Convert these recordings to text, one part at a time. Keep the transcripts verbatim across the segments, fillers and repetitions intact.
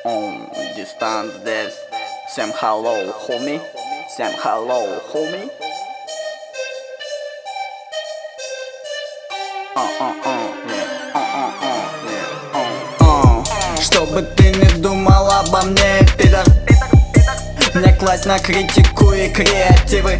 on distance здесь. Всем hello, homie. Всем hello, homie. Чтобы ты не думал обо мне, пидор. Не класть на критику и креативы.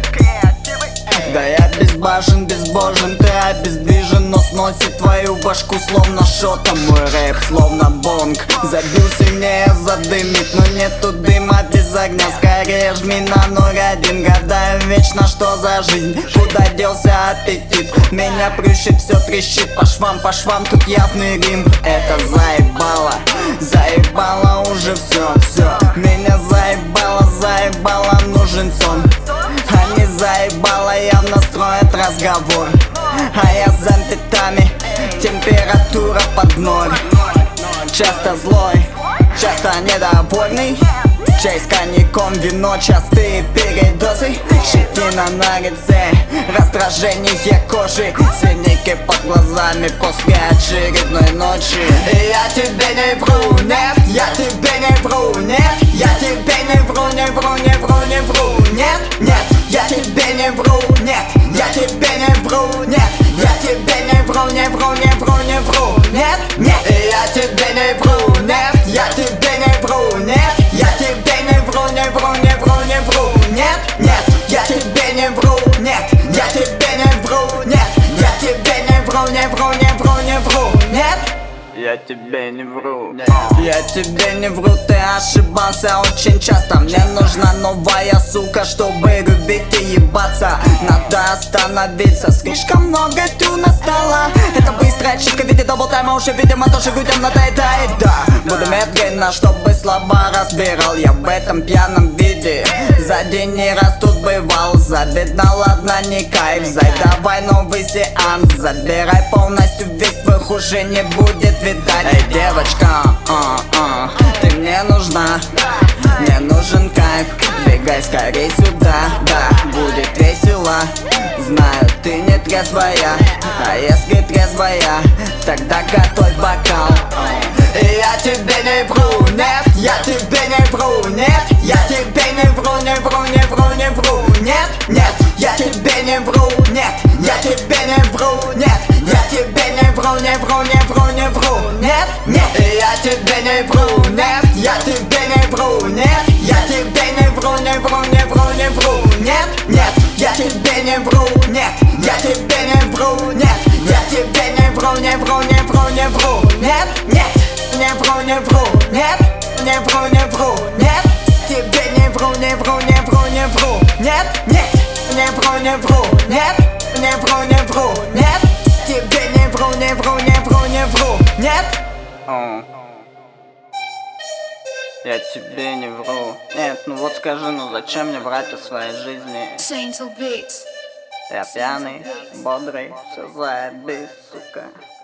Да я безбашен, безбожен, ты обездвижен, но сносит твою башку словно шотом. Мой рэп словно бонг, забил сильнее задымит, но нету дыма без огня. Скорее жми на ноль один, гадаю вечно, что за жизнь. Куда делся аппетит? Меня плющит, все трещит по швам, по швам, тут явный рим. Это заебало, заебало уже все, все. Меня заебало, заебало, нужен сон. Они заебало явно строят разговор, а я за пятами, температура под ноль. Часто злой, часто недовольный. Чай с коньяком, вино, частые передозы. Щетина на лице, раздражение кожи, синяки под глазами после очередной ночи. И я тебе не вру, нет, я тебе не вру, нет. Я тебе не вру, не вру, не вру, не вру, нет, нет. Я тебе не вру, нет, я тебе не вру, нет. Я тебе не вру, не вру, не вру, не вру, нет, нет. И я тебе не вру, нет, я тебе не вру, нет. Я тебе не вру, не вру, не вру, не вру, нет, нет. Я тебе не вру, нет, я тебе не вру, нет. Я тебе не вру, не вру, не вру, не вру, нет. Я тебе не вру, я тебе не вру, ты ошибался очень часто. Мне нужна новая сука, чтобы любить и ебаться. Надо остановиться, слишком много тюна стало. Это быстрая чистка в виде даблтайма, уже видимо тоже людям надоедает. Да, буду медленно, чтобы слова разбирал я в этом пьяном виде. За день не раз тут бывал, завидно, ладно, не кайф. Зай, давай новый сеанс, забирай полностью весь твой, хуже не будет видать. Эй, девочка, а, а, ты мне нужна, мне нужен кайф. Бегай скорей сюда, да, будет весело. Знаю, ты не трезвая, а если трезвая, тогда готовь бокал. И я тебе не вру, нет, я тебе не вру, нет. Я тебе не вру, не вру, не вру, не вру, нет, нет. Я тебе не вру, нет, я тебе не вру, нет. Я тебе не вру, не вру, не вру, не вру, нет, нет. И я тебе не вру, нет, я тебе не вру, нет. Я тебе не вру, не вру, не вру, не вру, нет, нет. Я тебе не вру, нет, я тебе не вру, нет. Я тебе не вру, не вру, не вру, не вру, нет, нет. Не вру, не вру, нет, не вру, не вру, нет. Тебе не вру, не вру, не вру, не вру, нет, нет. Не вру, не вру, нет, не вру, не вру, нет. Тебе не вру, не вру, не вру, не вру, нет. Я тебе не вру. Нет, ну вот скажи, ну зачем мне врать о своей жизни? Я пьяный, бодрый, все заебись, сука.